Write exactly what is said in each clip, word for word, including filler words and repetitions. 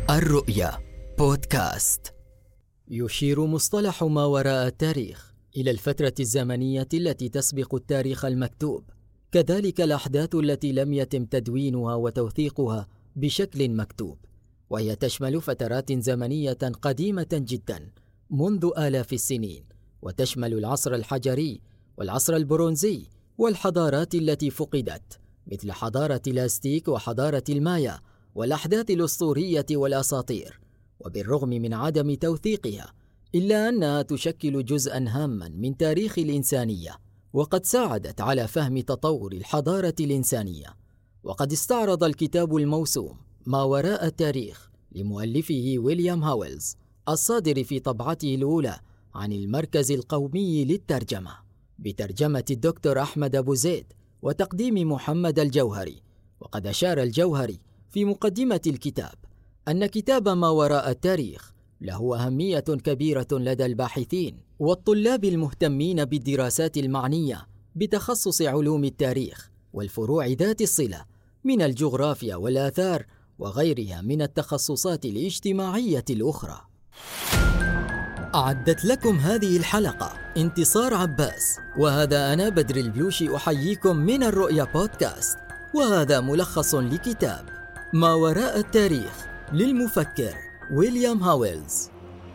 الرؤيا بودكاست. يشير مصطلح ما وراء التاريخ إلى الفترة الزمنية التي تسبق التاريخ المكتوب، كذلك الأحداث التي لم يتم تدوينها وتوثيقها بشكل مكتوب، وهي تشمل فترات زمنية قديمة جدا منذ آلاف السنين، وتشمل العصر الحجري والعصر البرونزي والحضارات التي فقدت مثل حضارة الأزتيك وحضارة المايا والأحداث الأسطورية والأساطير. وبالرغم من عدم توثيقها إلا أنها تشكل جزءاً هاماً من تاريخ الإنسانية، وقد ساعدت على فهم تطور الحضارة الإنسانية. وقد استعرض الكتاب الموسوم ما وراء التاريخ لمؤلفه ويليام هاولز الصادر في طبعته الأولى عن المركز القومي للترجمة بترجمة الدكتور أحمد أبو زيد وتقديم محمد الجوهري. وقد أشار الجوهري في مقدمة الكتاب أن كتاب ما وراء التاريخ له أهمية كبيرة لدى الباحثين والطلاب المهتمين بالدراسات المعنية بتخصص علوم التاريخ والفروع ذات الصلة من الجغرافيا والآثار وغيرها من التخصصات الاجتماعية الأخرى. أعدت لكم هذه الحلقة انتصار عباس، وهذا أنا بدر البلوشي أحييكم من الرؤيا بودكاست. وهذا ملخص لكتاب ما وراء التاريخ للمفكر ويليام هاولز.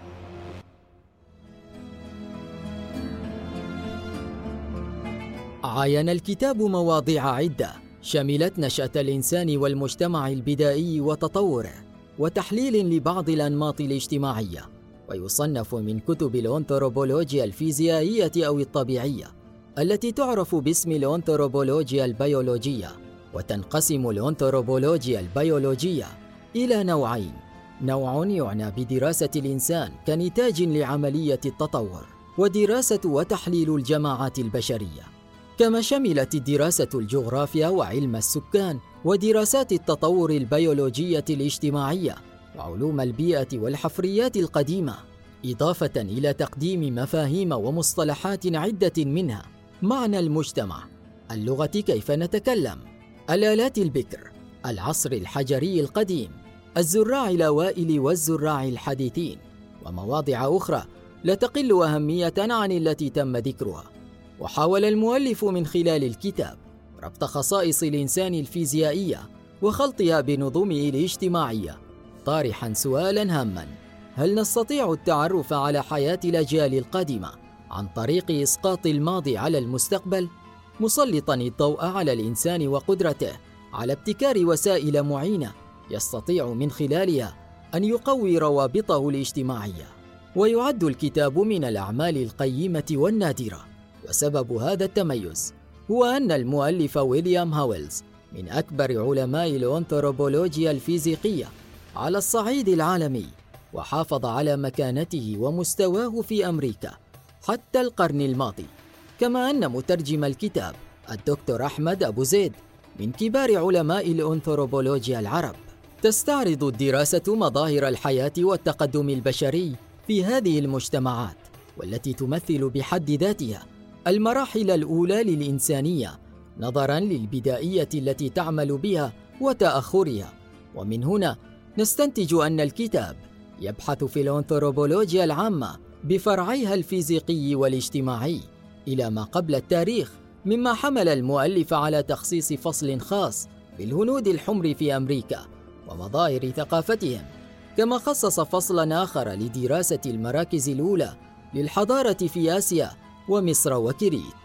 عاين الكتاب مواضيع عدة شملت نشأة الإنسان والمجتمع البدائي وتطوره، وتحليل لبعض الأنماط الاجتماعية، ويصنف من كتب الأنثروبولوجيا الفيزيائية أو الطبيعية التي تعرف باسم الأنثروبولوجيا البيولوجية. وتنقسم الأنثروبولوجيا البيولوجية إلى نوعين: نوع يعنى بدراسة الإنسان كنتاج لعملية التطور، ودراسة وتحليل الجماعات البشرية، كما شملت الدراسة الجغرافيا وعلم السكان ودراسات التطور البيولوجية الاجتماعية وعلوم البيئة والحفريات القديمة، إضافة إلى تقديم مفاهيم ومصطلحات عدة منها معنى المجتمع، اللغة كيف نتكلم، الآلات البكر، العصر الحجري القديم، الزراع الأوائل والزراع الحديثين، ومواضع أخرى لا تقل أهمية عن التي تم ذكرها. وحاول المؤلف من خلال الكتاب ربط خصائص الإنسان الفيزيائية وخلطها بنظمه الاجتماعية، طارحا سؤالا هاما: هل نستطيع التعرف على حياة الأجيال القادمة عن طريق إسقاط الماضي على المستقبل؟ مسلطا الضوء على الإنسان وقدرته على ابتكار وسائل معينة يستطيع من خلالها أن يقوي روابطه الاجتماعية. ويعد الكتاب من الأعمال القيمة والنادرة، وسبب هذا التميز هو أن المؤلف ويليام هاولز من أكبر علماء الأنثروبولوجيا الفيزيقية على الصعيد العالمي، وحافظ على مكانته ومستواه في أمريكا حتى القرن الماضي. كما أن مترجم الكتاب الدكتور أحمد أبو زيد من كبار علماء الأنثروبولوجيا العرب. تستعرض الدراسة مظاهر الحياة والتقدم البشري في هذه المجتمعات، والتي تمثل بحد ذاتها المراحل الأولى للإنسانية نظراً للبدائية التي تعمل بها وتأخرها. ومن هنا نستنتج أن الكتاب يبحث في الأنثروبولوجيا العامة بفرعيها الفيزيقي والاجتماعي إلى ما قبل التاريخ، مما حمل المؤلف على تخصيص فصل خاص بالهنود الحمر في أمريكا ومظاهر ثقافتهم، كما خصص فصلاً آخر لدراسة المراكز الأولى للحضارة في آسيا ومصر وكريت.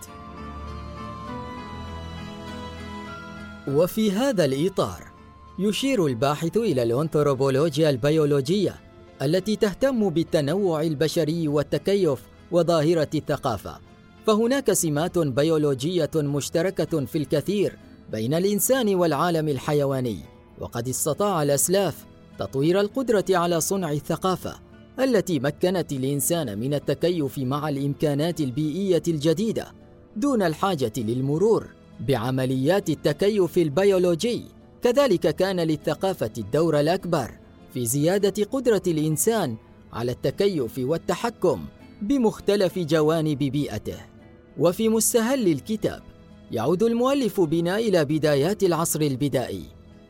وفي هذا الإطار يشير الباحث إلى الأنثروبولوجيا البيولوجية التي تهتم بالتنوع البشري والتكيف وظاهرة الثقافة. فهناك سمات بيولوجية مشتركة في الكثير بين الإنسان والعالم الحيواني، وقد استطاع الأسلاف تطوير القدرة على صنع الثقافة التي مكنت الإنسان من التكيف مع الإمكانات البيئية الجديدة دون الحاجة للمرور بعمليات التكيف البيولوجي. كذلك كان للثقافة الدور الأكبر في زيادة قدرة الإنسان على التكيف والتحكم بمختلف جوانب بيئته. وفي مستهل الكتاب يعود المؤلف بنا إلى بدايات العصر البدائي،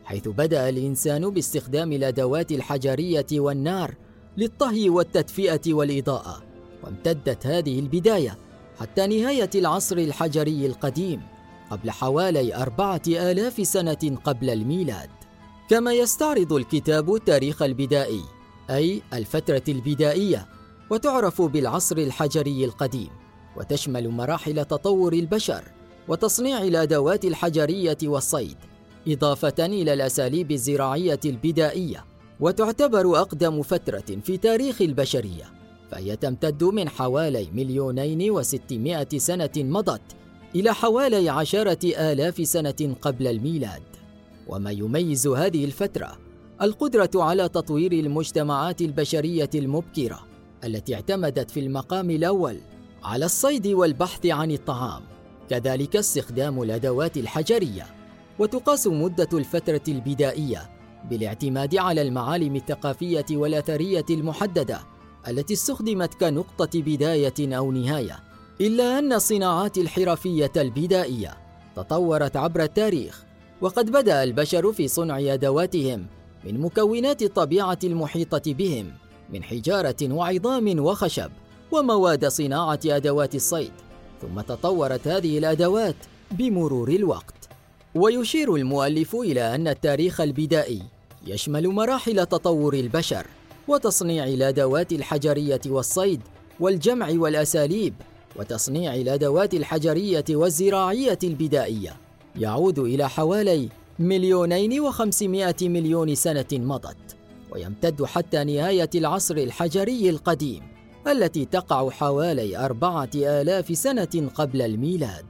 حيث بدأ الإنسان باستخدام الأدوات الحجرية والنار للطهي والتدفئة والإضاءة، وامتدت هذه البداية حتى نهاية العصر الحجري القديم قبل حوالي أربعة آلاف سنة قبل الميلاد. كما يستعرض الكتاب التاريخ البدائي، أي الفترة البدائية، وتعرف بالعصر الحجري القديم، وتشمل مراحل تطور البشر وتصنيع الأدوات الحجرية والصيد، إضافة إلى الأساليب الزراعية البدائية، وتعتبر أقدم فترة في تاريخ البشرية، فهي تمتد من حوالي مليونين وستمائة سنة مضت إلى حوالي عشرة آلاف سنة قبل الميلاد. وما يميز هذه الفترة القدرة على تطوير المجتمعات البشرية المبكرة التي اعتمدت في المقام الأول على الصيد والبحث عن الطعام، كذلك استخدام الأدوات الحجرية. وتقاس مدة الفترة البدائية بالاعتماد على المعالم الثقافية والأثرية المحددة التي استخدمت كنقطة بداية أو نهاية. إلا أن الصناعات الحرفية البدائية تطورت عبر التاريخ، وقد بدأ البشر في صنع أدواتهم من مكونات الطبيعة المحيطة بهم من حجارة وعظام وخشب ومواد صناعة أدوات الصيد، ثم تطورت هذه الأدوات بمرور الوقت. ويشير المؤلف إلى أن التاريخ البدائي يشمل مراحل تطور البشر وتصنيع الأدوات الحجرية والصيد والجمع والأساليب، وتصنيع الأدوات الحجرية والزراعية البدائية يعود إلى حوالي مليونين وخمسمائة مليون سنة مضت، ويمتد حتى نهاية العصر الحجري القديم التي تقع حوالي أربعة آلاف سنة قبل الميلاد.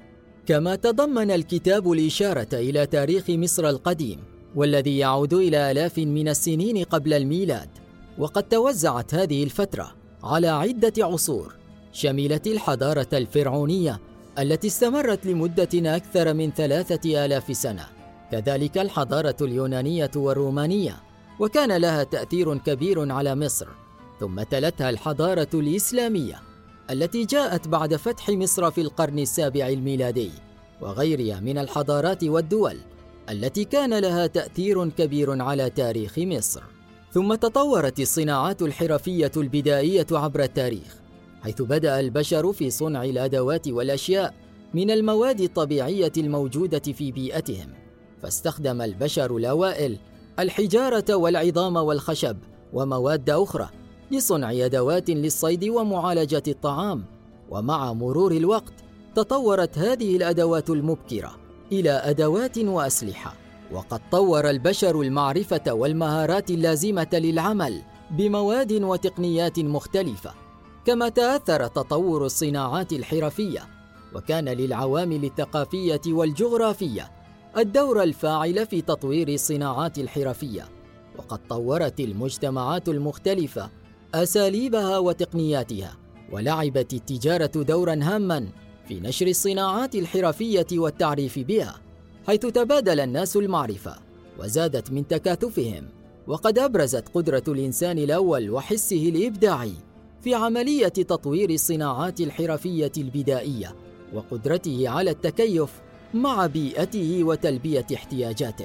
كما تضمن الكتاب الإشارة إلى تاريخ مصر القديم والذي يعود إلى آلاف من السنين قبل الميلاد، وقد توزعت هذه الفترة على عدة عصور شملت الحضارة الفرعونية التي استمرت لمدة أكثر من ثلاثة آلاف سنة، كذلك الحضارة اليونانية والرومانية، وكان لها تأثير كبير على مصر، ثم تلتها الحضارة الإسلامية التي جاءت بعد فتح مصر في القرن السابع الميلادي، وغيرها من الحضارات والدول التي كان لها تأثير كبير على تاريخ مصر. ثم تطورت الصناعات الحرفية البدائية عبر التاريخ، حيث بدأ البشر في صنع الأدوات والأشياء من المواد الطبيعية الموجودة في بيئتهم، فاستخدم البشر الأوائل الحجارة والعظام والخشب ومواد أخرى لصنع أدوات للصيد ومعالجة الطعام. ومع مرور الوقت تطورت هذه الأدوات المبكرة إلى أدوات وأسلحة، وقد طور البشر المعرفة والمهارات اللازمة للعمل بمواد وتقنيات مختلفة. كما تأثر تطور الصناعات الحرفية، وكان للعوامل الثقافية والجغرافية الدور الفاعل في تطوير الصناعات الحرفية، وقد طورت المجتمعات المختلفة أساليبها وتقنياتها، ولعبت التجارة دورا هاما في نشر الصناعات الحرفية والتعريف بها، حيث تبادل الناس المعرفة وزادت من تكاثفهم، وقد أبرزت قدرة الإنسان الأول وحسه الإبداعي في عملية تطوير الصناعات الحرفية البدائية وقدرته على التكيف مع بيئته وتلبية احتياجاته.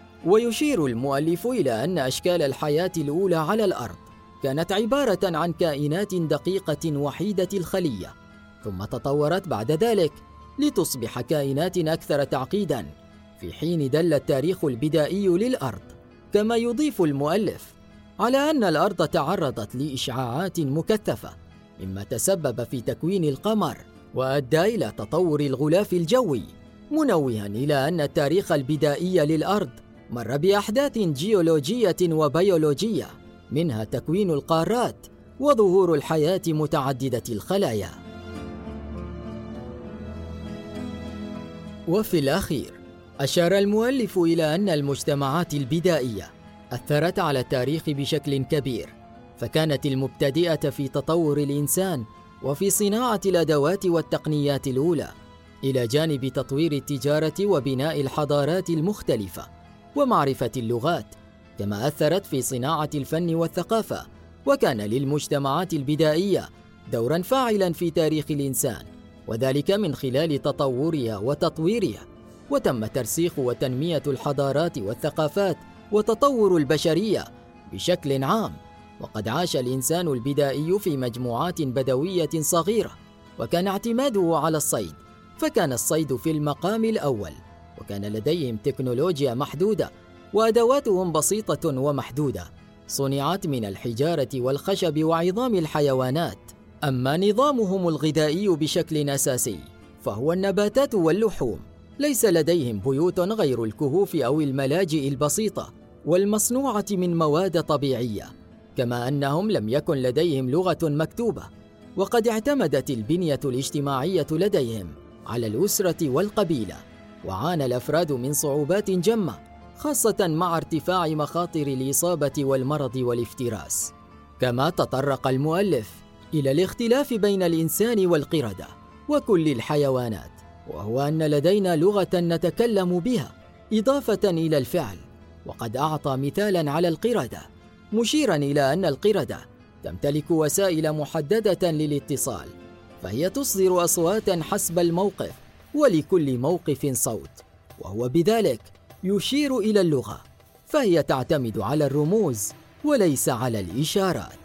ويشير المؤلف إلى أن أشكال الحياة الأولى على الأرض كانت عبارة عن كائنات دقيقة وحيدة الخلية، ثم تطورت بعد ذلك لتصبح كائنات أكثر تعقيداً، في حين دل التاريخ البدائي للأرض. كما يضيف المؤلف على أن الأرض تعرضت لإشعاعات مكثفة، مما تسبب في تكوين القمر وأدى إلى تطور الغلاف الجوي، منوها إلى أن التاريخ البدائي للأرض مر بأحداث جيولوجية وبيولوجية، منها تكوين القارات وظهور الحياة متعددة الخلايا. وفي الأخير أشار المؤلف إلى أن المجتمعات البدائية أثرت على التاريخ بشكل كبير، فكانت المبتدئة في تطور الإنسان وفي صناعة الأدوات والتقنيات الأولى، إلى جانب تطوير التجارة وبناء الحضارات المختلفة ومعرفة اللغات. كما أثرت في صناعة الفن والثقافة، وكان للمجتمعات البدائية دورا فاعلا في تاريخ الإنسان، وذلك من خلال تطورها وتطويرها وتم ترسيخ وتنمية الحضارات والثقافات وتطور البشرية بشكل عام. وقد عاش الإنسان البدائي في مجموعات بدوية صغيرة، وكان اعتماده على الصيد، فكان الصيد في المقام الأول، وكان لديهم تكنولوجيا محدودة وأدواتهم بسيطة ومحدودة، صنعت من الحجارة والخشب وعظام الحيوانات. أما نظامهم الغذائي بشكل أساسي فهو النباتات واللحوم، ليس لديهم بيوت غير الكهوف أو الملاجئ البسيطة والمصنوعة من مواد طبيعية، كما أنهم لم يكن لديهم لغة مكتوبة. وقد اعتمدت البنية الاجتماعية لديهم على الأسرة والقبيلة، وعانى الأفراد من صعوبات جمة، خاصة مع ارتفاع مخاطر الإصابة والمرض والافتراس. كما تطرق المؤلف إلى الاختلاف بين الإنسان والقردة وكل الحيوانات، وهو أن لدينا لغة نتكلم بها إضافة إلى الفعل. وقد أعطى مثالا على القردة، مشيرا إلى أن القردة تمتلك وسائل محددة للاتصال، فهي تصدر أصواتا حسب الموقف، ولكل موقف صوت، وهو بذلك يشير إلى اللغة، فهي تعتمد على الرموز وليس على الإشارات.